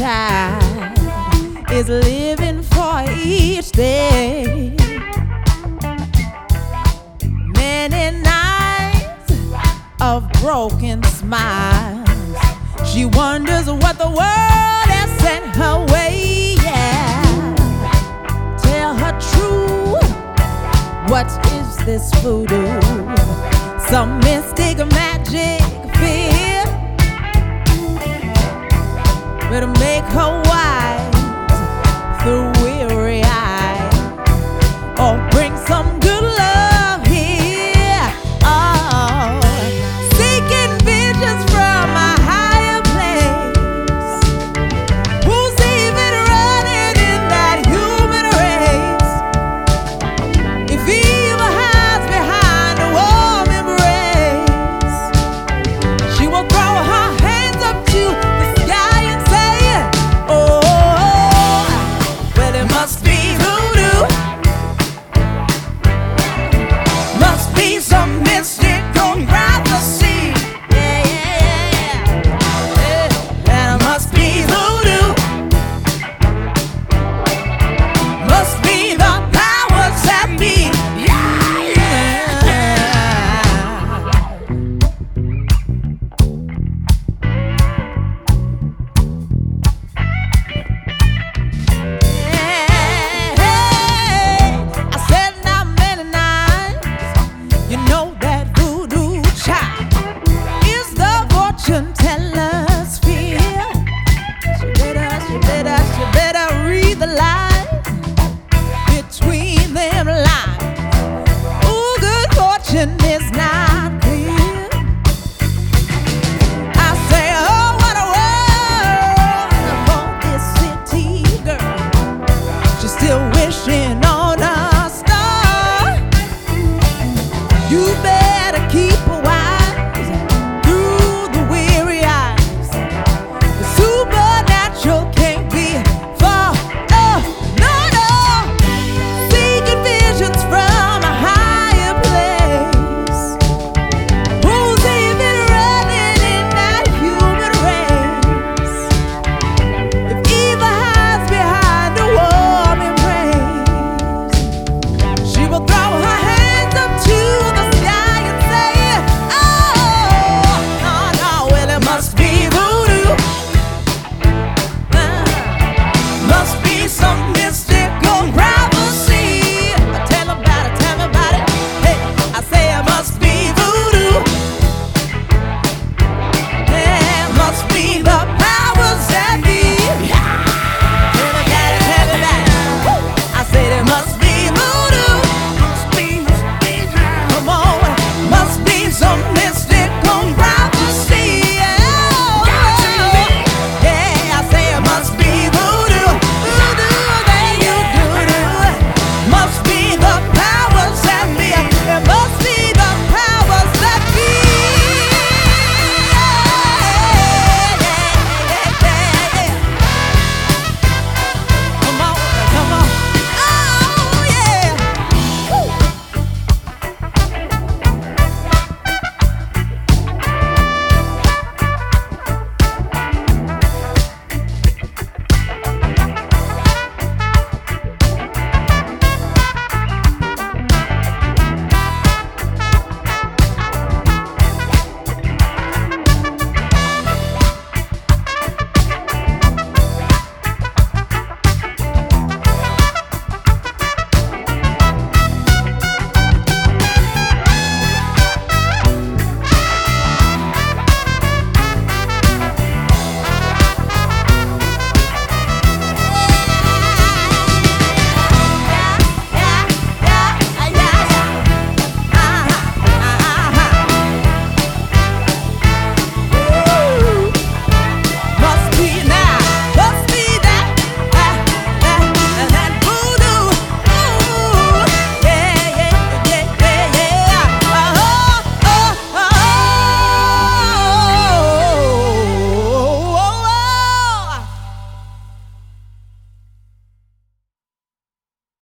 child is living for each day. Many nights of broken smiles, she wonders what the world has sent her way. Yeah, tell her true, what is this voodoo? Some mystic magic feel will make her wise through weary eyes, or bring some good love here. Oh, seeking visions from a higher place, who's even running in that human race? If evil hides behind a warm embrace, she will throw her hands up to the sky and say, oh, well, it must be voodoo, must be some mystic don't grab the sea. Yeah, yeah, yeah, yeah. And it must be voodoo, must be the powers that be. Yeah, I said now many nights, you know that voodoo child is the fortune teller's feel. She better read the line.